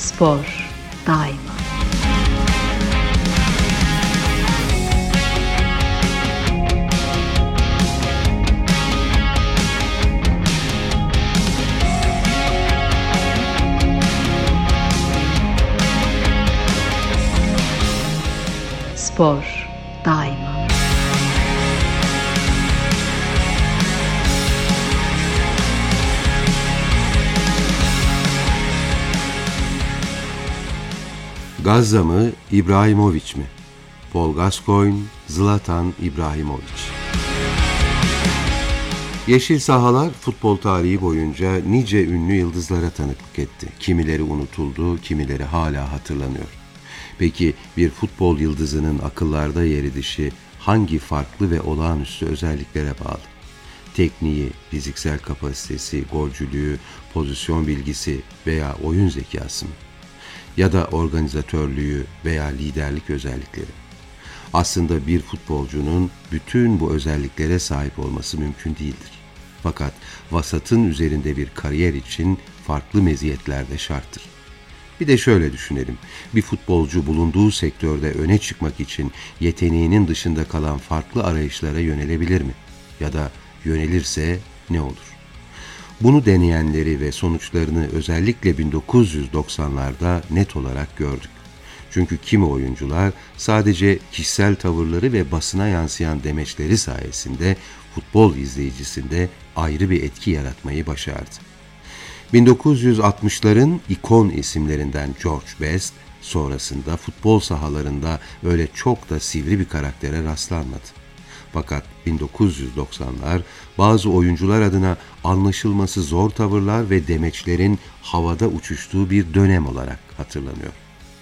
Spor daima. Spor daima. Gazza mı, İbrahimović mi? Paul Gascoigne, Zlatan İbrahimović. Yeşil sahalar futbol tarihi boyunca nice ünlü yıldızlara tanıklık etti. Kimileri unutuldu, kimileri hala hatırlanıyor. Peki bir futbol yıldızının akıllarda yer edişi hangi farklı ve olağanüstü özelliklere bağlı? Tekniği, fiziksel kapasitesi, golcülüğü, pozisyon bilgisi veya oyun zekası mı? Ya da organizatörlüğü veya liderlik özellikleri. Aslında bir futbolcunun bütün bu özelliklere sahip olması mümkün değildir. Fakat vasatın üzerinde bir kariyer için farklı meziyetler de şarttır. Bir de şöyle düşünelim, bir futbolcu bulunduğu sektörde öne çıkmak için yeteneğinin dışında kalan farklı arayışlara yönelebilir mi? Ya da yönelirse ne olur? Bunu deneyenleri ve sonuçlarını özellikle 1990'larda net olarak gördük. Çünkü kimi oyuncular sadece kişisel tavırları ve basına yansıyan demeçleri sayesinde futbol izleyicisinde ayrı bir etki yaratmayı başardı. 1960'ların ikon isimlerinden George Best, sonrasında futbol sahalarında öyle çok da sivri bir karaktere rastlanmadı. Fakat 1990'lar bazı oyuncular adına anlaşılması zor tavırlar ve demeçlerin havada uçuştuğu bir dönem olarak hatırlanıyor.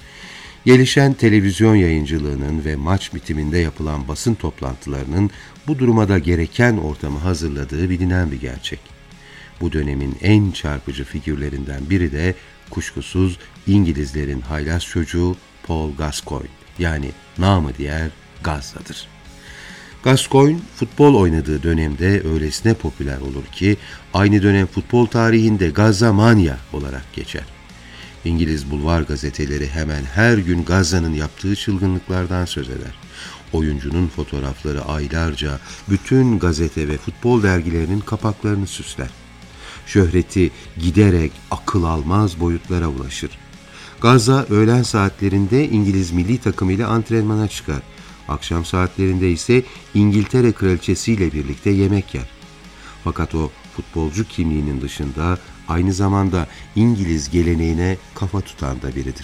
Gelişen televizyon yayıncılığının ve maç bitiminde yapılan basın toplantılarının bu duruma da gereken ortamı hazırladığı bilinen bir gerçek. Bu dönemin en çarpıcı figürlerinden biri de kuşkusuz İngilizlerin haylaz çocuğu Paul Gascoigne, yani namı diğer Gazza'dır. Gascoigne futbol oynadığı dönemde öylesine popüler olur ki aynı dönem futbol tarihinde Gazza Mania olarak geçer. İngiliz bulvar gazeteleri hemen her gün Gazza'nın yaptığı çılgınlıklardan söz eder. Oyuncunun fotoğrafları aylarca bütün gazete ve futbol dergilerinin kapaklarını süsler. Şöhreti giderek akıl almaz boyutlara ulaşır. Gazza öğlen saatlerinde İngiliz milli takımıyla antrenmana çıkar. Akşam saatlerinde ise İngiltere kraliçesiyle birlikte yemek yer. Fakat o futbolcu kimliğinin dışında aynı zamanda İngiliz geleneğine kafa tutan da biridir.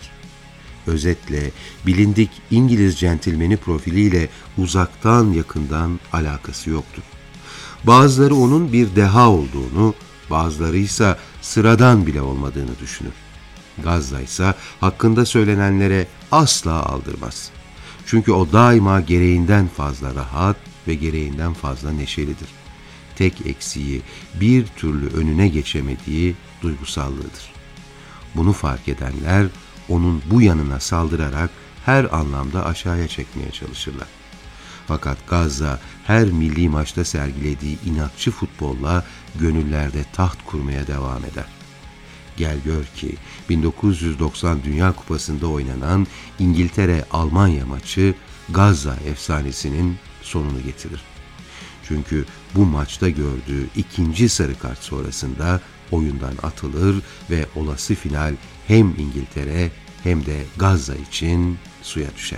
Özetle bilindik İngiliz centilmeni profiliyle uzaktan yakından alakası yoktur. Bazıları onun bir deha olduğunu, bazıları ise sıradan bile olmadığını düşünür. Gazza ise hakkında söylenenlere asla aldırmaz. Çünkü o daima gereğinden fazla rahat ve gereğinden fazla neşelidir. Tek eksiği bir türlü önüne geçemediği duygusallığıdır. Bunu fark edenler onun bu yanına saldırarak her anlamda aşağıya çekmeye çalışırlar. Fakat Gazza her milli maçta sergilediği inatçı futbolla gönüllerde taht kurmaya devam eder. Gel gör ki 1990 Dünya Kupası'nda oynanan İngiltere-Almanya maçı Gazza efsanesinin sonunu getirir. Çünkü bu maçta gördüğü ikinci sarı kart sonrasında oyundan atılır ve olası final hem İngiltere hem de Gazza için suya düşer.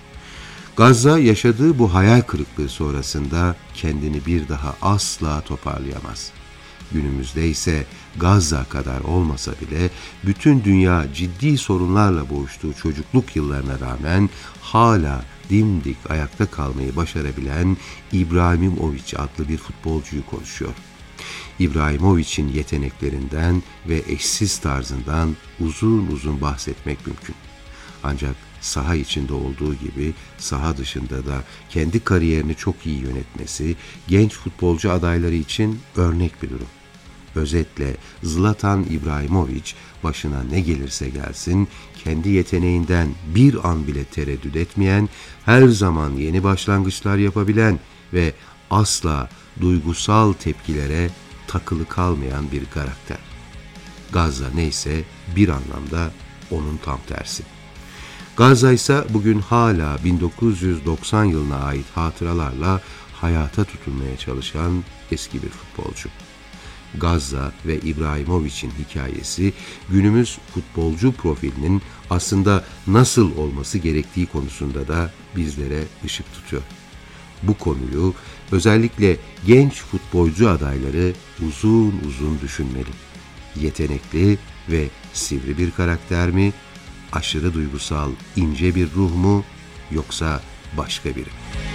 Gazza yaşadığı bu hayal kırıklığı sonrasında kendini bir daha asla toparlayamaz. Günümüzde ise Gazza kadar olmasa bile bütün dünya ciddi sorunlarla boğuştuğu çocukluk yıllarına rağmen hala dimdik ayakta kalmayı başarabilen İbrahimović adlı bir futbolcuyu konuşuyor. İbrahimović'in yeteneklerinden ve eşsiz tarzından uzun uzun bahsetmek mümkün. Ancak saha içinde olduğu gibi saha dışında da kendi kariyerini çok iyi yönetmesi genç futbolcu adayları için örnek bir durum. Özetle Zlatan İbrahimović başına ne gelirse gelsin kendi yeteneğinden bir an bile tereddüt etmeyen, her zaman yeni başlangıçlar yapabilen ve asla duygusal tepkilere takılı kalmayan bir karakter. Gazza neyse bir anlamda onun tam tersi. Gazza ise bugün hala 1990 yılına ait hatıralarla hayata tutunmaya çalışan eski bir futbolcu. Gazza ve İbrahimovic'in hikayesi günümüz futbolcu profilinin aslında nasıl olması gerektiği konusunda da bizlere ışık tutuyor. Bu konuyu özellikle genç futbolcu adayları uzun uzun düşünmeli. Yetenekli ve sivri bir karakter mi, aşırı duygusal, ince bir ruh mu, yoksa başka biri?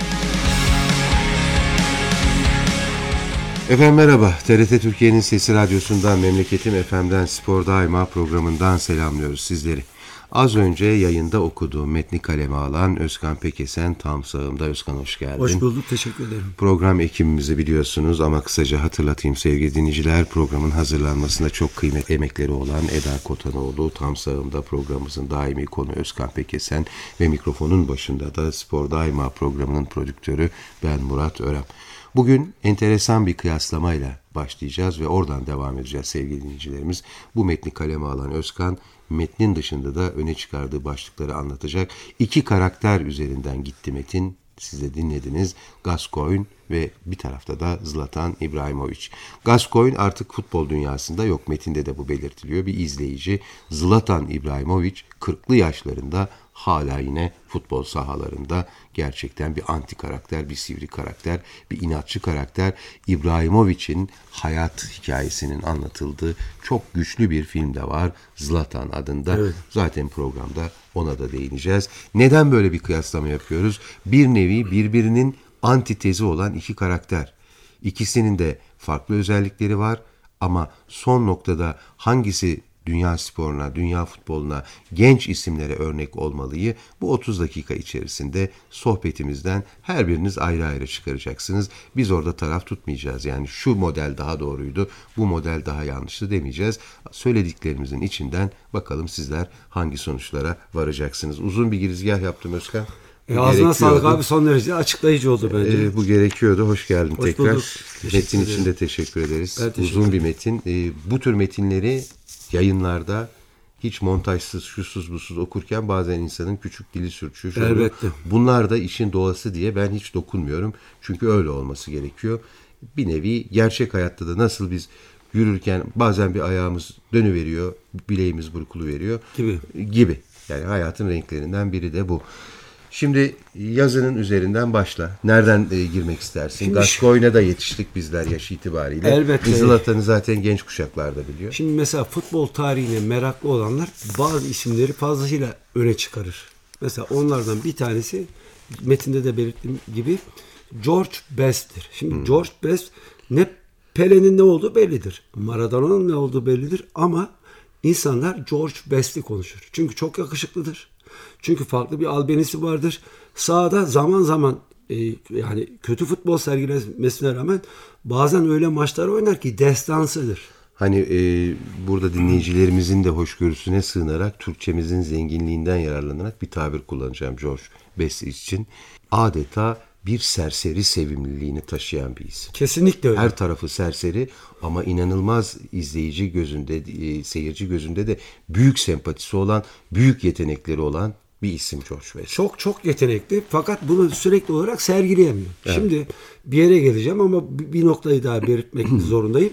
Efendim merhaba, TRT Türkiye'nin Sesi Radyosu'ndan, Memleketim FM'den, Spor Daima programından selamlıyoruz sizleri. Az önce yayında okuduğum metni kaleme alan Özkan Pekesen tam sağımda. Özkan hoş geldin. Hoş bulduk, teşekkür ederim. Program ekibimizi biliyorsunuz ama kısaca hatırlatayım sevgili dinleyiciler. Programın hazırlanmasında çok kıymetli emekleri olan Eda Kotanoğlu, tam sağımda programımızın daimi konu Özkan Pekesen ve mikrofonun başında da Spor Daima programının prodüktörü ben Murat Örem. Bugün enteresan bir kıyaslamayla başlayacağız ve oradan devam edeceğiz sevgili dinleyicilerimiz. Bu metni kaleme alan Özkan, metnin dışında da öne çıkardığı başlıkları anlatacak. 2 karakter üzerinden gitti metin. Siz de dinlediniz. Gascoigne ve bir tarafta da Zlatan İbrahimovic. Gascoigne artık futbol dünyasında yok. Metinde de bu belirtiliyor. Bir izleyici. Zlatan İbrahimovic 40'lı yaşlarında hala yine futbol sahalarında, gerçekten bir anti karakter, bir sivri karakter, bir inatçı karakter. İbrahimovic'in hayat hikayesinin anlatıldığı çok güçlü bir film de var. Zlatan adında. Evet. Zaten programda ona da değineceğiz. Neden böyle bir kıyaslama yapıyoruz? Bir nevi birbirinin antitezi olan 2 karakter. İkisinin de farklı özellikleri var ama son noktada hangisi dünya sporuna, dünya futboluna, genç isimlere örnek olmalıyı bu 30 dakika içerisinde sohbetimizden her biriniz ayrı ayrı çıkaracaksınız. Biz orada taraf tutmayacağız. Yani şu model daha doğruydu, bu model daha yanlıştı demeyeceğiz. Söylediklerimizin içinden bakalım sizler hangi sonuçlara varacaksınız. Uzun bir girizgah yaptım Özkan. Ağzına sağlık abi, son derece açıklayıcı oldu bence. Bu gerekiyordu. Hoş geldin Hoş tekrar. Bulduk. Metin için de teşekkür ederiz. Uzun bir metin. Bu tür metinleri yayınlarda hiç montajsız, şusuz, busuz okurken bazen insanın küçük dili sürçüyor. Elbette. Bunlar da işin doğası diye ben hiç dokunmuyorum. Çünkü öyle olması gerekiyor. Bir nevi gerçek hayatta da nasıl biz yürürken bazen bir ayağımız dönüveriyor, bileğimiz burkuluveriyor gibi. Yani hayatın renklerinden biri de bu. Şimdi yazının üzerinden başla. Nereden girmek istersin? Gascoigne'a da yetiştik bizler yaş itibariyle. Elbette. Zlatan'ı zaten genç kuşaklar da biliyor. Şimdi mesela futbol tarihine meraklı olanlar bazı isimleri fazlasıyla öne çıkarır. Mesela onlardan bir tanesi, metinde de belirttiğim gibi, George Best'tir. Şimdi George Best, ne Pele'nin ne olduğu bellidir. Maradona'nın ne olduğu bellidir ama insanlar George Best'i konuşur. Çünkü çok yakışıklıdır. Çünkü farklı bir albenisi vardır. Sahada zaman zaman yani kötü futbol sergilemesine rağmen bazen öyle maçlar oynar ki destansıdır. Hani burada dinleyicilerimizin de hoşgörüsüne sığınarak, Türkçemizin zenginliğinden yararlanarak bir tabir kullanacağım George Best için. Adeta bir serseri sevimliliğini taşıyan bir isim. Kesinlikle öyle. Her tarafı serseri ama inanılmaz izleyici gözünde, seyirci gözünde de büyük sempatisi olan, büyük yetenekleri olan bir isim George Best. Çok çok yetenekli fakat bunu sürekli olarak sergileyemiyor. Evet. Şimdi bir yere geleceğim ama bir noktayı daha belirtmek zorundayım.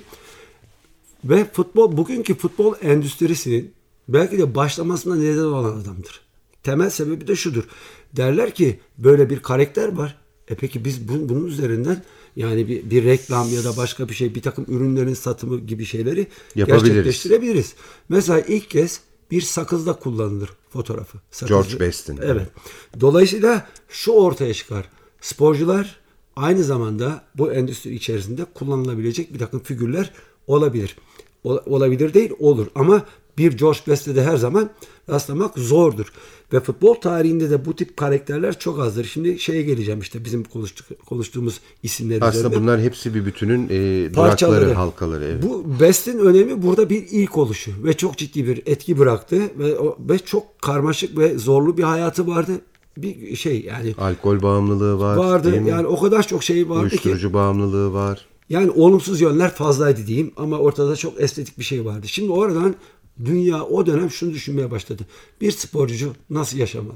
Ve bugünkü futbol endüstrisinin belki de başlamasına neden olan adamdır. Temel sebebi de şudur. Derler ki böyle bir karakter var. Peki biz bunun üzerinden yani bir reklam ya da başka bir şey, bir takım ürünlerin satımı gibi şeyleri gerçekleştirebiliriz. Mesela ilk kez bir sakızda kullanılır fotoğrafı. George Best'in. Evet. Dolayısıyla şu ortaya çıkar. Sporcular aynı zamanda bu endüstri içerisinde kullanılabilecek bir takım figürler olabilir. Olabilir değil, olur. Ama bir George Best'e de her zaman rastlamak zordur. Ve futbol tarihinde de bu tip karakterler çok azdır. Şimdi şeye geleceğim, işte bizim konuştuğumuz isimler aslında üzerinde. Bunlar hepsi bir bütünün durakları, halkaları. Evet. Bu Best'in önemi burada bir ilk oluşu ve çok ciddi bir etki bıraktı ve çok karmaşık ve zorlu bir hayatı vardı. Bir şey yani. Alkol bağımlılığı vardı. Yani o kadar çok şey vardı ki. Uyuşturucu bağımlılığı var. Yani olumsuz yönler fazlaydı diyeyim ama ortada çok estetik bir şey vardı. Şimdi oradan Dünya o dönem şunu düşünmeye başladı. Bir sporcu nasıl yaşamalı?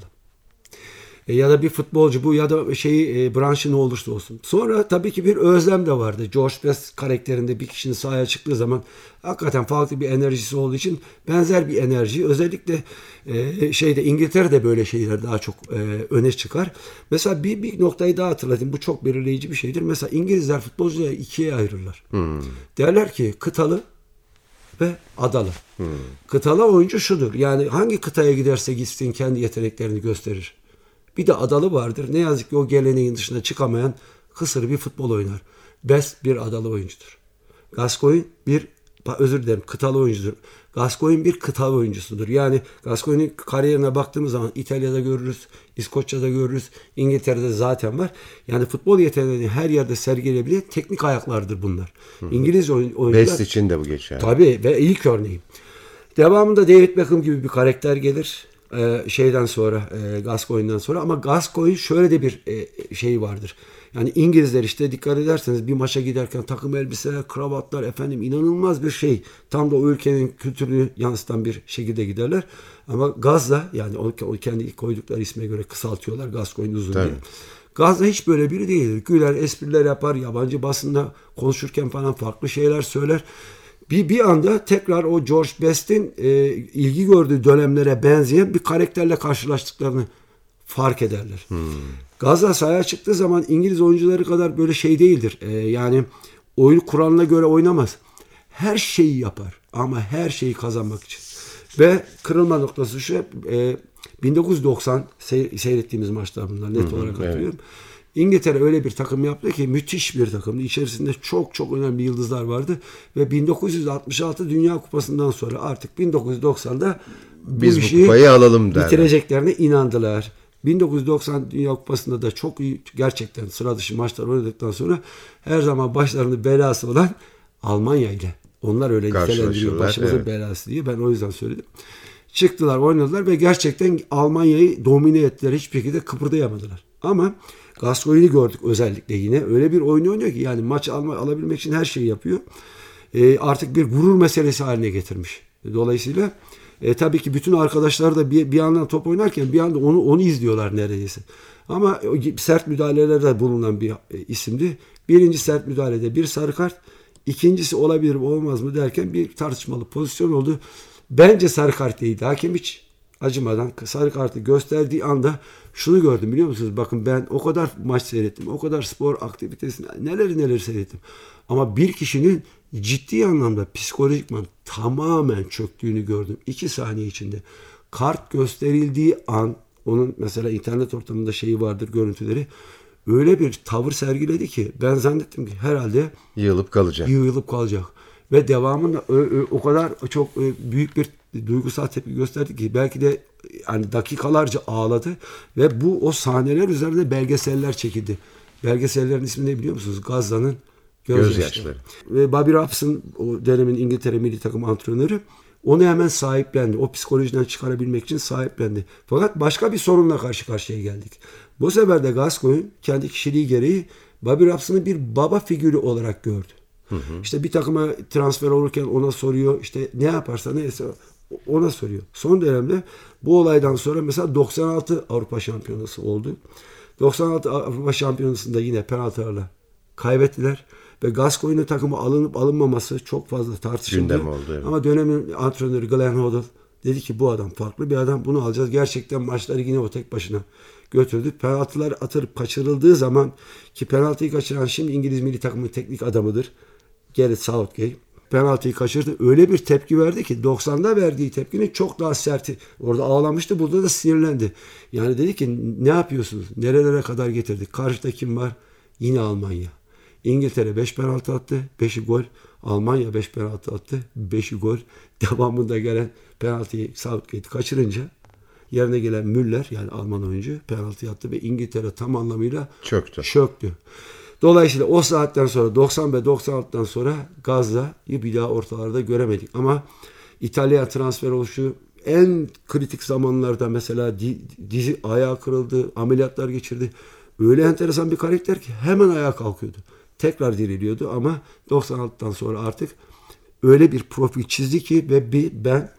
Ya da bir futbolcu bu ya da branşı ne olursa olsun. Sonra tabii ki bir özlem de vardı. George Best karakterinde bir kişinin sahaya çıktığı zaman hakikaten farklı bir enerjisi olduğu için benzer bir enerji. Özellikle İngiltere'de böyle şeyler daha çok öne çıkar. Mesela bir noktayı daha hatırlatayım. Bu çok belirleyici bir şeydir. Mesela İngilizler futbolcuları ikiye ayırırlar. Derler ki kıtalı ve adalı. Kıtalı oyuncu şudur. Yani hangi kıtaya giderse gitsin kendi yeteneklerini gösterir. Bir de adalı vardır. Ne yazık ki o geleneğin dışına çıkamayan kısır bir futbol oynar. Best bir adalı oyuncudur. Gascoigne kıtalı oyuncudur. Gascoigne bir kıtalı oyuncusudur. Yani Gascoigne'in kariyerine baktığımız zaman İtalya'da görürüz, İskoçya'da görürüz, İngiltere'de zaten var. Yani futbol yeteneğini her yerde sergileyebilen teknik ayaklardır bunlar. İngiliz oyuncular. Best için de bu geçer. Tabii ve ilk örneği. Devamında David Beckham gibi bir karakter gelir. Gascoigne'den sonra ama Gascoigne şöyle de bir şey vardır. Yani İngilizler işte dikkat ederseniz bir maça giderken takım elbiseler, kravatlar inanılmaz bir şey. Tam da o ülkenin kültürünü yansıtan bir şekilde giderler. Ama Gazza yani o kendi koydukları isme göre kısaltıyorlar Gascoigne uzun diye. Gazza hiç böyle biri değil. Güler, espriler yapar, yabancı basında konuşurken falan farklı şeyler söyler. Bir anda tekrar o George Best'in ilgi gördüğü dönemlere benzeyen bir karakterle karşılaştıklarını fark ederler. Gazza sahaya çıktığı zaman İngiliz oyuncuları kadar böyle şey değildir. Yani oyun kuralına göre oynamaz. Her şeyi yapar ama her şeyi kazanmak için. Ve kırılma noktası şu 1990 seyrettiğimiz maçlar bunlar net olarak hatırlıyorum. Evet. İngiltere öyle bir takım yaptı ki müthiş bir takımdı. İçerisinde çok çok önemli yıldızlar vardı. Ve 1966 Dünya Kupası'ndan sonra artık 1990'da biz bu kupayı alalım derler. Bitireceklerine inandılar. 1990 Dünya Kupası'nda da çok iyi gerçekten sıra dışı maçlar oynadıktan sonra her zaman başlarında belası olan Almanya ile. Onlar öyle nitelendiriyor başımızın belası diye. Ben o yüzden söyledim. Çıktılar, oynadılar ve gerçekten Almanya'yı domine ettiler. Hiçbir şekilde kıpırdayamadılar. Ama Gascoigne'i gördük özellikle yine. Öyle bir oyun oynuyor ki yani maç alabilmek için her şeyi yapıyor. Artık bir gurur meselesi haline getirmiş. Dolayısıyla tabii ki bütün arkadaşlar da bir yandan top oynarken bir yandan onu izliyorlar neredeyse. Ama sert müdahalelerde bulunan bir isimdi. Birinci sert müdahalede bir sarı kart. İkincisi olabilir mi olmaz mı derken bir tartışmalı pozisyon oldu. Bence sarı kart değildi. Hakem hiç acımadan sarı kartı gösterdiği anda şunu gördüm biliyor musunuz? Bakın ben o kadar maç seyrettim. O kadar spor aktivitesini neler seyrettim. Ama bir kişinin ciddi anlamda psikolojikman tamamen çöktüğünü gördüm. 2 saniye içinde. Kart gösterildiği an onun mesela internet ortamında şeyi vardır görüntüleri. Öyle bir tavır sergiledi ki ben zannettim ki herhalde yığılıp kalacak. Ve devamında o kadar çok büyük bir duygusal tepki gösterdi ki belki de yani dakikalarca ağladı ve o sahneler üzerinde belgeseller çekildi. Belgesellerin ismi ne biliyor musunuz? Gazza'nın gözyaşları. Ve Bobby Robson o dönemin İngiltere milli takım antrenörü onu hemen sahiplendi. O psikolojiden çıkarabilmek için sahiplendi. Fakat başka bir sorunla karşı karşıya geldik. Bu sefer de Gascoigne kendi kişiliği gereği Bobby Robson'ı bir baba figürü olarak gördü. İşte bir takıma transfer olurken ona soruyor. İşte ne yaparsa neyse ona soruyor. Son dönemde bu olaydan sonra mesela 96 Avrupa Şampiyonası oldu. 96 Avrupa Şampiyonası'nda yine penaltılarla kaybettiler. Ve Gascoigne'in takımı alınıp alınmaması çok fazla tartışıldı. Gündem oldu, evet. Ama dönemin antrenörü Glenn Hoddle dedi ki bu adam farklı bir adam. Bunu alacağız. Gerçekten maçları yine o tek başına götürdü. Penaltılar atılıp kaçırıldığı zaman ki penaltıyı kaçıran şimdi İngiliz milli takımının teknik adamıdır. Gareth Southgate. Penaltıyı kaçırdı. Öyle bir tepki verdi ki 90'da verdiği tepkinin çok daha serti. Orada ağlamıştı. Burada da sinirlendi. Yani dedi ki ne yapıyorsunuz? Nerelere kadar getirdik? Karşıda kim var? Yine Almanya. İngiltere 5 penaltı attı. 5'i gol. Almanya 5 penaltı attı. 5'i gol. Devamında gelen penaltıyı Southgate kaçırınca yerine gelen Müller yani Alman oyuncu penaltı attı ve İngiltere tam anlamıyla çöktü. Dolayısıyla o saatten sonra 90 ve 96'dan sonra Gazza'yı bir daha ortalarda göremedik. Ama İtalya transfer oluşu en kritik zamanlarda mesela dizi ayağı kırıldı, ameliyatlar geçirdi. Öyle enteresan bir karakter ki hemen ayağa kalkıyordu. Tekrar diriliyordu ama 96'dan sonra artık öyle bir profil çizdi ki ve ben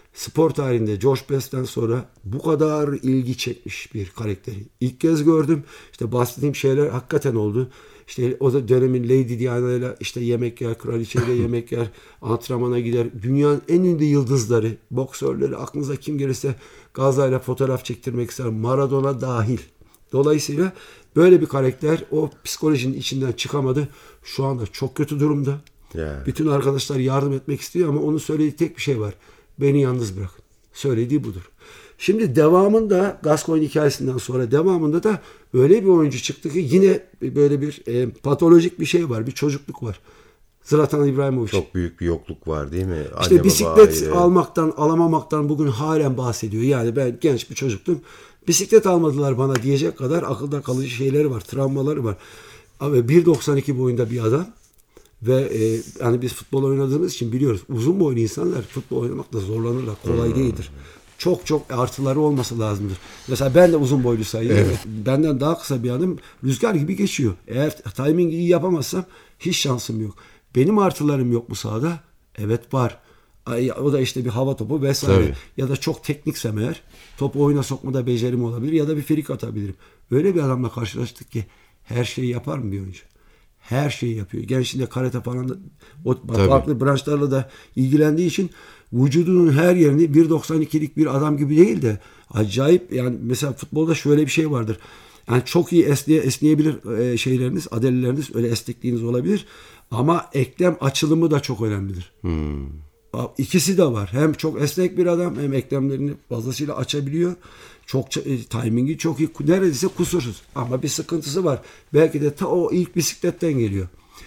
spor tarihinde George Best'ten sonra bu kadar ilgi çekmiş bir karakteri ilk kez gördüm. İşte bahsettiğim şeyler hakikaten oldu. İşte o da dönemin Lady Diana ile işte yemek yer, kraliçeyle yemek yer, antrenmana gider. Dünyanın en ünlü yıldızları, boksörleri, aklınıza kim gelirse Gazayla fotoğraf çektirmek ister. Maradona dahil. Dolayısıyla böyle bir karakter o psikolojinin içinden çıkamadı. Şu anda çok kötü durumda. Ya. Bütün arkadaşlar yardım etmek istiyor ama onun söylediği tek bir şey var. Beni yalnız bırak. Söylediği budur. Şimdi devamında Gascoigne hikayesinden sonra devamında da öyle bir oyuncu çıktı ki yine böyle bir patolojik bir şey var. Bir çocukluk var. Zlatan İbrahimović. Çok büyük bir yokluk var değil mi? İşte Anne, bisiklet baba, almaktan, alamamaktan bugün halen bahsediyor. Yani ben genç bir çocuktum. Bisiklet almadılar bana diyecek kadar akılda kalıcı şeyleri var, travmaları var. Abi 1.92 boyunda bir adam ve hani biz futbol oynadığımız için biliyoruz. Uzun boylu insanlar futbol oynamakta zorlanırlar. Kolay değildir. Çok artıları olması lazımdır. Mesela ben de uzun boylu sayıyorum. Evet. Benden daha kısa bir adam rüzgar gibi geçiyor. Eğer timing iyi yapamazsam hiç şansım yok. Benim artılarım yok bu sahada. Evet var. O da işte bir hava topu vesaire. Tabii. Ya da çok tekniksem eğer topu oyuna sokmada becerim olabilir ya da bir frikik atabilirim. Öyle bir adamla karşılaştık ki her şeyi yapar mı bir oyuncu? Her şeyi yapıyor. Gençliğinde karate falan da farklı branşlarla da ilgilendiği için vücudunun her yerini 1.92'lik bir adam gibi değil de acayip, yani mesela futbolda şöyle bir şey vardır. Yani çok iyi esneyebilir şeyleriniz, adeleleriniz, öyle esnekliğiniz olabilir ama eklem açılımı da çok önemlidir. İkisi de var. Hem çok esnek bir adam hem eklemlerini fazlasıyla açabiliyor. Çok timingi çok iyi. Neredeyse kusursuz. Ama bir sıkıntısı var. Belki de ta o ilk bisikletten geliyor.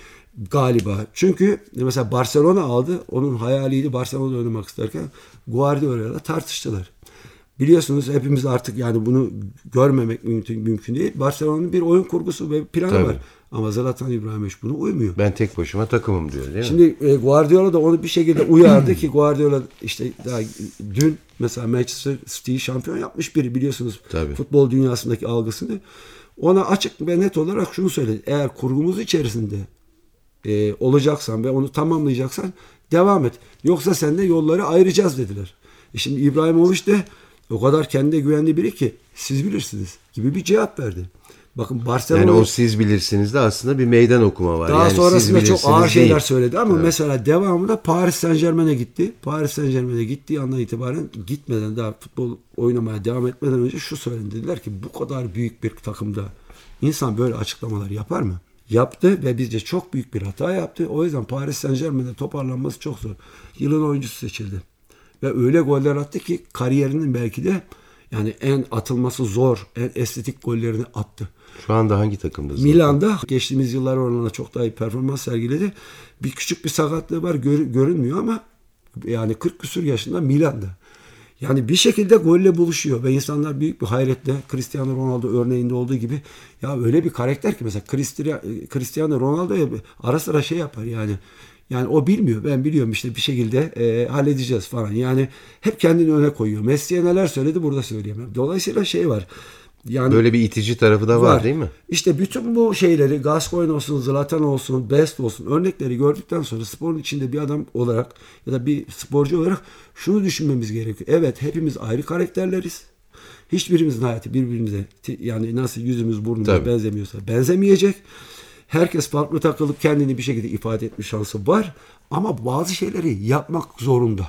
Galiba. Çünkü mesela Barcelona aldı. Onun hayaliydi Barcelona'da oynamak isterken. Guardiola'yla tartıştılar. Biliyorsunuz hepimiz artık yani bunu görmemek mümkün değil. Barcelona'nın bir oyun kurgusu ve planı var. Ama Zlatan İbrahimović bunu uymuyor. Ben tek başıma takımım diyor değil mi? Şimdi Guardiola da onu bir şekilde uyardı ki Guardiola işte daha dün mesela Manchester City'yi şampiyon yapmış biri, biliyorsunuz. Tabii. Futbol dünyasındaki algısını. Ona açık ve net olarak şunu söyledi. Eğer kurgumuz içerisinde olacaksan ve onu tamamlayacaksan devam et. Yoksa seninle yolları ayıracağız dediler. Şimdi İbrahimović de o kadar kendine güvenli biri ki siz bilirsiniz gibi bir cevap verdi. Bakın Barcelona... Yani o siz bilirsiniz de aslında bir meydan okuma var. Daha yani sonrasında çok ağır şeyler değil. söyledi ama mesela devamında Paris Saint-Germain'e gitti. Paris Saint-Germain'e gittiği andan itibaren gitmeden, daha futbol oynamaya devam etmeden önce şu söyledi. Dediler ki bu kadar büyük bir takımda insan böyle açıklamalar yapar mı? Yaptı ve bizce çok büyük bir hata yaptı. O yüzden Paris Saint-Germain'de toparlanması çok zor. Yılın oyuncusu seçildi. Ve öyle goller attı ki kariyerinin belki de yani en atılması zor, en estetik gollerini attı. Şu anda hangi takımda zaten? Milan'da geçtiğimiz yıllar oranına çok daha iyi performans sergiledi. Bir küçük bir sakatlığı var, görünmüyor ama yani 40 küsur yaşında Milan'da. Yani bir şekilde golle buluşuyor ve insanlar büyük bir hayretle Cristiano Ronaldo örneğinde olduğu gibi ya öyle bir karakter ki mesela Cristiano Ronaldo'ya ara sıra şey yapar yani. Yani o bilmiyor. Ben biliyorum işte bir şekilde halledeceğiz falan. Yani hep kendini öne koyuyor. Messi'ye neler söyledi burada söyleyemem. Dolayısıyla şey var. Yani böyle bir itici tarafı da var değil mi? İşte bütün bu şeyleri Gascoigne olsun, Zlatan olsun, Best olsun örnekleri gördükten sonra sporun içinde bir adam olarak ya da bir sporcu olarak şunu düşünmemiz gerekiyor. Evet, hepimiz ayrı karakterleriz. Hiçbirimizin hayatı birbirimize yani nasıl yüzümüz burnumuz benzemiyorsa benzemeyecek. Herkes farklı takılıp kendini bir şekilde ifade etme şansı var. Ama bazı şeyleri yapmak zorunda.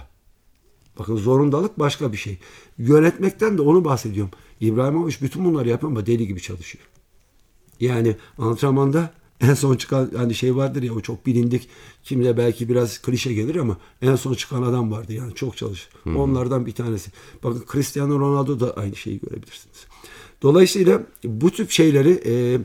Bakın zorundalık başka bir şey. Yönetmekten de onu bahsediyorum. İbrahimović bütün bunları yapıyor ama deli gibi çalışıyor. Yani antrenmanda en son çıkan hani şey vardır ya, o çok bilindik. Kimde belki biraz klişe gelir ama en son çıkan adam vardı yani çok çalışır. Onlardan bir tanesi. Bakın Cristiano Ronaldo da aynı şeyi görebilirsiniz. Dolayısıyla bu tip şeyleri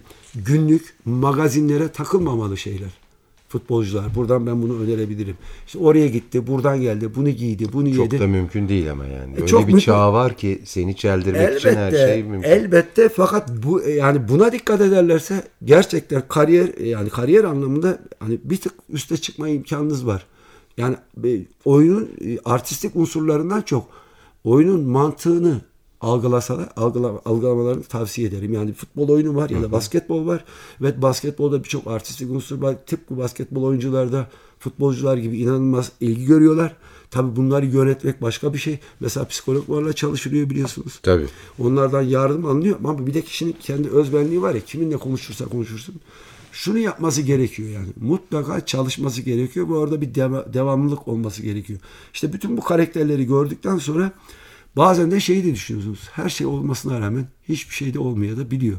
günlük magazinlere takılmamalı şeyler. Futbolcular. Buradan ben bunu önerebilirim. İşte oraya gitti, buradan geldi, bunu giydi, bunu çok yedi. Çok da mümkün değil ama yani. Öyle çok bir çağ var ki seni çeldirmek için her şey mümkün. Elbette, fakat bu yani buna dikkat ederlerse gerçekten kariyer anlamında hani bir tık üste çıkma imkanınız var. Yani oyunun artistik unsurlarından çok oyunun mantığını algılamalarını tavsiye ederim. Yani futbol oyunu var ya da basketbol var. Evet, basketbolda birçok artistik unsur var. Tıpkı basketbol oyuncular da futbolcular gibi inanılmaz ilgi görüyorlar. Tabii bunları yönetmek başka bir şey. Mesela psikologlarla çalışılıyor biliyorsunuz. Tabii. Onlardan yardım alınıyor. Ama bir de kişinin kendi özbenliği var ya, kiminle konuşursa konuşursun. Şunu yapması gerekiyor yani. Mutlaka çalışması gerekiyor. Bu arada bir devamlılık olması gerekiyor. İşte bütün bu karakterleri gördükten sonra bazen de şeyi de düşünüyorsunuz. Her şey olmasına rağmen hiçbir şey de olmaya da biliyor.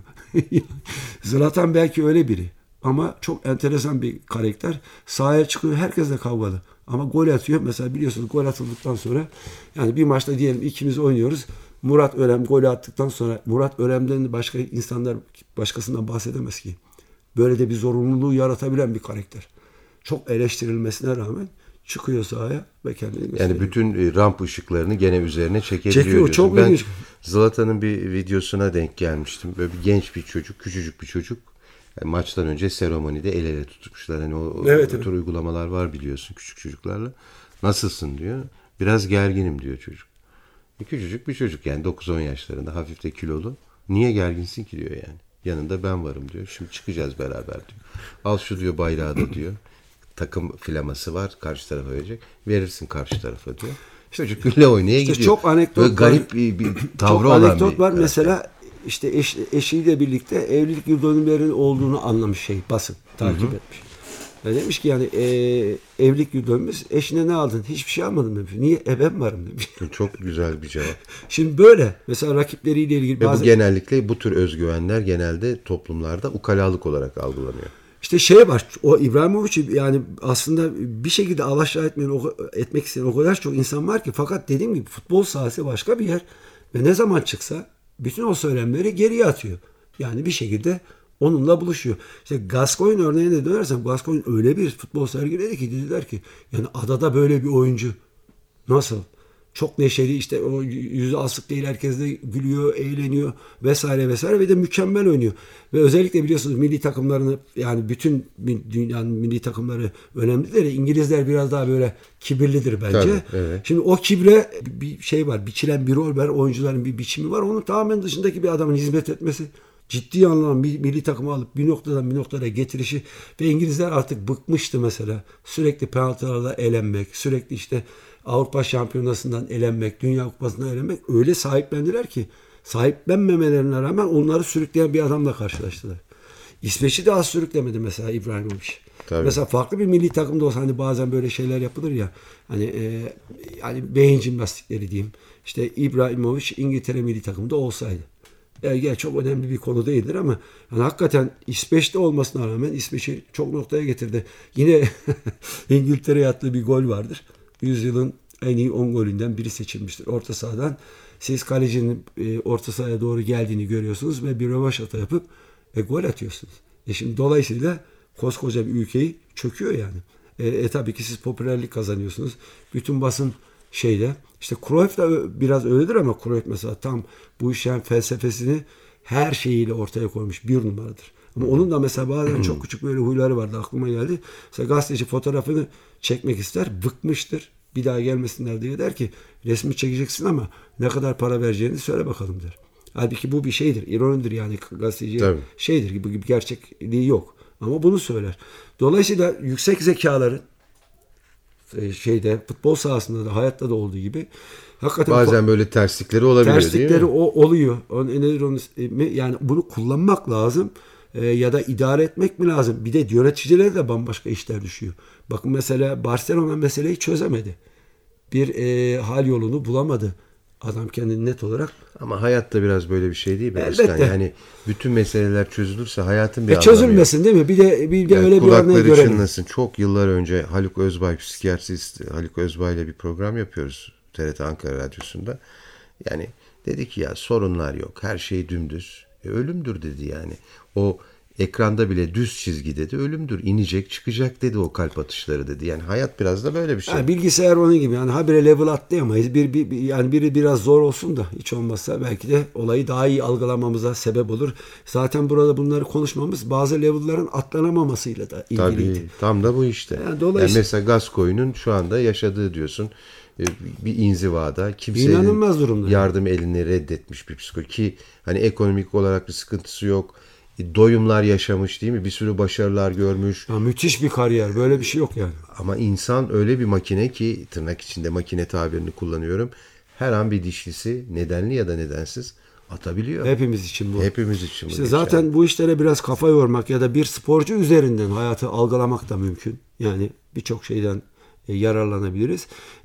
Zlatan belki öyle biri. Ama çok enteresan bir karakter. Sahaya çıkıyor, herkesle kavgalı. Ama gol atıyor. Mesela biliyorsunuz, gol atıldıktan sonra, yani bir maçta diyelim ikimiz oynuyoruz. Murat Örem golü attıktan sonra, Murat Örem'den başka insanlar başkasından bahsedemez ki. Böyle de bir zorunluluğu yaratabilen bir karakter. Çok eleştirilmesine rağmen çıkıyor sahaya ve kendini gösteriyor. Yani bütün ramp ışıklarını gene üzerine çekebiliyor. Çekiyor, çok ben ilginç. Zlatan'ın bir videosuna denk gelmiştim. Böyle bir genç bir çocuk, küçücük bir çocuk. Yani maçtan önce seremonide el ele tutmuşlar. Hani o tür uygulamalar var biliyorsun küçük çocuklarla. Nasılsın diyor. Biraz gerginim diyor çocuk. Küçücük bir çocuk yani 9-10 yaşlarında, hafif de kilolu. Niye gerginsin ki diyor yani. Yanında ben varım diyor. Şimdi çıkacağız beraber diyor. Al şu diyor bayrağı da diyor. Takım flaması var. Karşı tarafa verecek. Verirsin karşı tarafa diyor. Çocuk gülle oynaya gidiyor. Çok anekdot böyle garip var. bir tavrı çok olan anekdot bir var. Mesela işte eşiyle birlikte evlilik yıl dönümlerinin olduğunu anlamış basın takip etmiş. Ve demiş ki yani evlilik yıl dönümümüz, eşine ne aldın? Hiçbir şey almadım demiş. Niye? Ben varım demiş. Çok güzel bir cevap. Şimdi böyle mesela rakipleriyle ilgili Ve bu genellikle bu tür özgüvenler genelde toplumlarda ukalalık olarak algılanıyor. İşte var, o İbrahimovic yani aslında bir şekilde alaşağı etmek isteyen o kadar çok insan var ki, fakat dediğim gibi futbol sahası başka bir yer ve ne zaman çıksa bütün o söylemleri geriye atıyor. Yani bir şekilde onunla buluşuyor. İşte Gascoigne örneğine dönersem, Gascoigne öyle bir futbol sergiledi ki, dediler ki yani adada böyle bir oyuncu nasıl? Çok neşeli, işte o yüzü asık değil, herkes de gülüyor, eğleniyor vesaire vesaire ve de mükemmel oynuyor. Ve özellikle biliyorsunuz milli takımlarını, yani bütün dünyanın milli takımları önemlidir. İngilizler biraz daha böyle kibirlidir bence. Tabii, evet. Şimdi o kibre bir şey var, biçilen bir rol var, oyuncuların bir biçimi var. Onun tamamen dışındaki bir adamın hizmet etmesi, ciddi anlamda milli takımı alıp bir noktadan bir noktaya getirişi ve İngilizler artık bıkmıştı mesela. Sürekli penaltılarda elenmek, sürekli işte Avrupa Şampiyonası'ndan elenmek, Dünya Kupası'ndan elenmek, öyle sahiplendiler ki sahiplenmemelerine rağmen onları sürükleyen bir adamla karşılaştılar. İsveç'i de az sürüklemedi mesela İbrahimovic. Tabii. Mesela farklı bir milli takımda olsa, hani bazen böyle şeyler yapılır ya, hani yani beyin jimnastikleri diyeyim. İşte İbrahimovic İngiltere milli takımında olsaydı. Yani çok önemli bir konu değildir ama yani hakikaten İsveç'te olmasına rağmen İsveç'i çok noktaya getirdi. Yine İngiltere'ye attığı bir gol vardır. Yüzyılın en iyi 10 golünden biri seçilmiştir. Orta sahadan siz kalecinin orta sahaya doğru geldiğini görüyorsunuz ve bir rövaşata yapıp gol atıyorsunuz. Şimdi dolayısıyla koskoca bir ülkeyi çöküyor yani. Tabii ki siz popülerlik kazanıyorsunuz. Bütün basın işte Cruyff da biraz öyledir ama Cruyff mesela tam bu işin felsefesini her şeyiyle ortaya koymuş, bir numaradır. Ama onun da mesela bazen çok küçük böyle huyları vardı, aklıma geldi. Mesela gazeteci fotoğrafını çekmek ister, bıkmıştır. Bir daha gelmesinler diye der ki resmi çekeceksin ama ne kadar para vereceğini söyle bakalım der. Halbuki bu bir şeydir, ironidir yani gazeteciye şeydir gibi, bir gerçekliği yok. Ama bunu söyler. Dolayısıyla yüksek zekaların futbol sahasında da hayatta da olduğu gibi hakikaten bazen böyle terslikleri olabiliyor, terslikleri değil mi? oluyor. Yani bunu kullanmak lazım ya da idare etmek mi lazım? Bir de yöneticilere de bambaşka işler düşüyor. Bakın mesela Barcelona meseleyi çözemedi. Bir hal yolunu bulamadı. Adam kendini net olarak. Ama hayatta biraz böyle bir şey değil mi? Elbette. Yani bütün meseleler çözülürse hayatın bir anlamı çözülmesin yok. değil mi? Bir de Yani öyle bir örneği kulakları görelim. çınlasın. Çok yıllar önce Haluk Özbay, psikiyatrist Haluk Özbay ile bir program yapıyoruz TRT Ankara Radyosu'nda. Yani dedi ki ya sorunlar yok. Her şey dümdüz. Ölümdür dedi yani. O ekranda bile düz çizgi dedi. Ölümdür. İnecek, çıkacak dedi o kalp atışları dedi. Yani hayat biraz da böyle bir şey. Yani bilgisayar onun gibi. Yani habire level atlayamayız. Yani biri biraz zor olsun da hiç olmazsa belki de olayı daha iyi algılamamıza sebep olur. Zaten burada bunları konuşmamız bazı level'ların atlanamamasıyla da ilgiliydi. Tabii. Tam da bu işte. Yani dolayısıyla mesela Gascoigne'un şu anda yaşadığı diyorsun bir inzivada, kimsenin İnanılmaz durumda. yardım elini reddetmiş bir psikolog ki hani ekonomik olarak bir sıkıntısı yok. Doyumlar yaşamış değil mi? Bir sürü başarılar görmüş. Ya müthiş bir kariyer. Böyle bir şey yok yani. Ama insan öyle bir makine ki, tırnak içinde makine tabirini kullanıyorum. Her an bir dişlisi nedenli ya da nedensiz atabiliyor. Hepimiz için bu. Hepimiz için bu. İşte zaten bu işlere biraz kafa yormak ya da bir sporcu üzerinden hayatı algılamak da mümkün. Yani birçok şeyden yararlanabiliriz.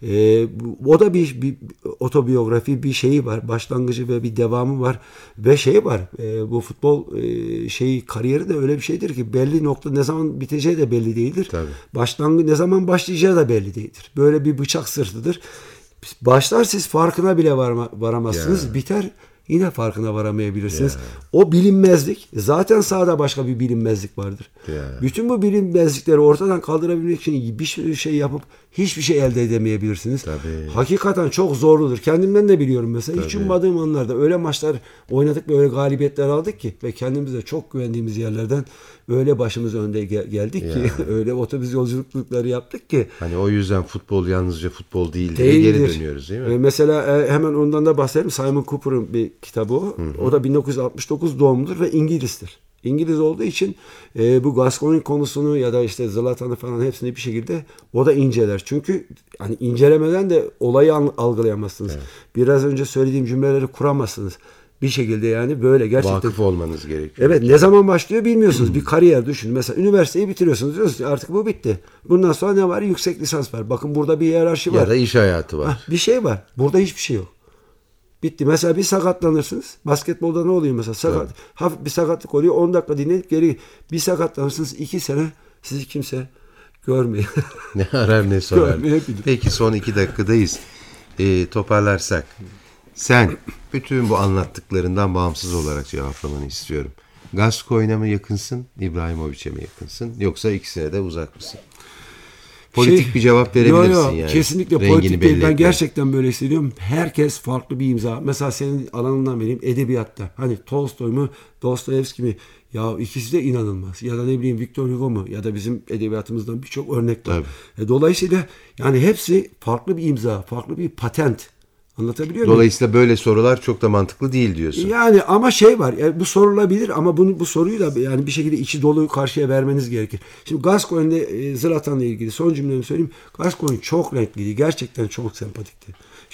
O da bir otobiyografi, bir şeyi var. Başlangıcı ve bir devamı var. Ve şey var. Bu futbol kariyeri de öyle bir şeydir ki belli nokta ne zaman biteceği de belli değildir. Tabii. Ne zaman başlayacağı da belli değildir. Böyle bir bıçak sırtıdır. Başlar siz farkına bile varamazsınız. Ya. Biter yine farkına varamayabilirsiniz. O bilinmezlik, zaten sahada başka bir bilinmezlik vardır. Bütün bu bilinmezlikleri ortadan kaldırabilmek için bir sürü şey yapıp hiçbir şey elde edemeyebilirsiniz. Tabii. Hakikaten çok zorludur. Kendimden de biliyorum mesela. Hiç ummadığım anlarda öyle maçlar oynadık ve öyle galibiyetler aldık ki ve kendimize çok güvendiğimiz yerlerden öyle başımız önde geldik ki öyle otobüs yolculukları yaptık ki. Hani o yüzden futbol yalnızca futbol değil diye geri dönüyoruz değil mi? Mesela hemen ondan da bahsedelim. Simon Cooper'ın bir kitabı o. O da 1969 doğumludur ve İngiliz'dir. İngiliz olduğu için bu Gascoigne konusunu ya da işte Zlatan'ı falan hepsini bir şekilde o da inceler. Çünkü hani incelemeden de olayı algılayamazsınız. Evet. Biraz önce söylediğim cümleleri kuramazsınız. Bir şekilde yani böyle gerçekten. Vakıf olmanız gerekiyor. Evet, ne zaman başlıyor bilmiyorsunuz. Bir kariyer düşünün. Mesela üniversiteyi bitiriyorsunuz. Diyorsunuz ki artık bu bitti. Bundan sonra ne var? Yüksek lisans var. Bakın burada bir hiyerarşi var. Ya da iş hayatı var. Bir şey var. Burada hiçbir şey yok. Bitti. Mesela bir sakatlanırsınız. Basketbolda ne oluyor mesela? Hafif bir sakatlık oluyor. 10 dakika dinlenip geri bir sakatlanırsınız. 2 sene sizi kimse görmüyor. Ne arar ne sorar. Peki son 2 dakikadayız. Toparlarsak. Sen bütün bu anlattıklarından bağımsız olarak cevaplamanı istiyorum. Gascoigne'a mı yakınsın, İbrahimovic'e mi yakınsın? Yoksa ikisine de uzak mısın? Politik bir cevap verebilirsin yani. Kesinlikle rengini politik değil. Ben etme. gerçekten böyle hissediyorum. Herkes farklı bir imza. Mesela senin alanından vereyim, edebiyatta. Hani Tolstoy mu, Dostoyevski mi? Ya ikisi de inanılmaz. Ya da ne bileyim Victor Hugo mu? Ya da bizim edebiyatımızdan birçok örnek var. Dolayısıyla yani hepsi farklı bir imza, farklı bir patent. Anlatabiliyor muyum? Dolayısıyla böyle sorular çok da mantıklı değil diyorsun. Yani ama şey var. Yani bu sorulabilir ama bu soruyu da yani bir şekilde içi dolu karşıya vermeniz gerekir. Şimdi Gascoigne'de Zlatan'la ilgili son cümlemi söyleyeyim. Gascoigne çok renkliydi. Gerçekten çok sempatikti.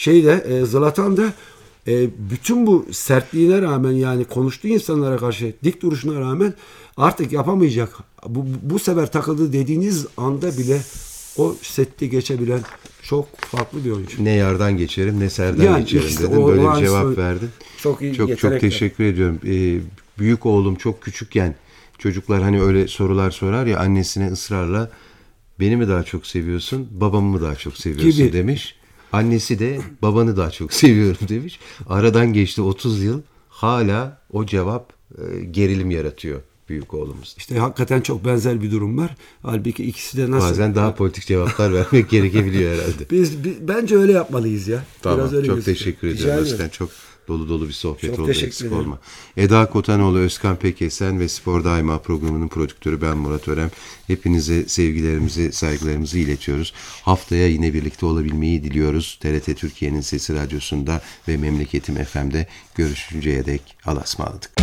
Zlatan da bütün bu sertliğine rağmen yani konuştuğu insanlara karşı dik duruşuna rağmen artık yapamayacak. Bu sefer takıldı dediğiniz anda bile o sette geçebilen çok farklı bir oyuncu. Ne yardan geçerim ne serden geçerim dedin. Böyle bir cevap verdin. Çok teşekkür ediyorum. Büyük oğlum çok küçükken çocuklar hani öyle sorular sorar ya annesine ısrarla beni mi daha çok seviyorsun, babamı mı daha çok seviyorsun gibi demiş. Annesi de babanı daha çok seviyorum demiş. Aradan geçti 30 yıl hala o cevap gerilim yaratıyor. Büyük oğlumuz. İşte hakikaten çok benzer bir durum var. Halbuki ikisi de nasıl? Bazen daha politik cevaplar vermek gerekebiliyor herhalde. Bence öyle yapmalıyız ya. Tamam. Biraz öyle çok teşekkür ediyorum. Özkan çok dolu bir sohbet oldu. Eksik olma. Eda Kotanoğlu, Özkan Pekesen ve Spor Daima programının prodüktörü ben Murat Örem. Hepinize sevgilerimizi, saygılarımızı iletiyoruz. Haftaya yine birlikte olabilmeyi diliyoruz. TRT Türkiye'nin Sesi Radyosu'nda ve Memleketim FM'de görüşünceye dek Allah'a ısmarladık.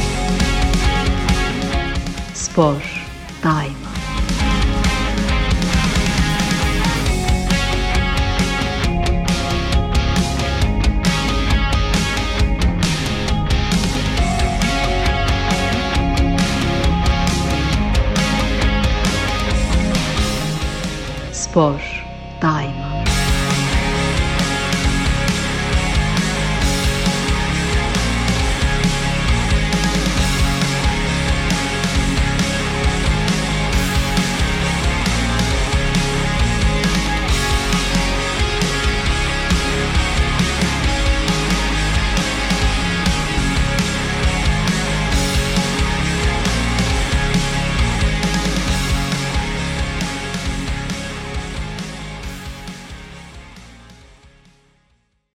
Spor Daima. Spor Daima.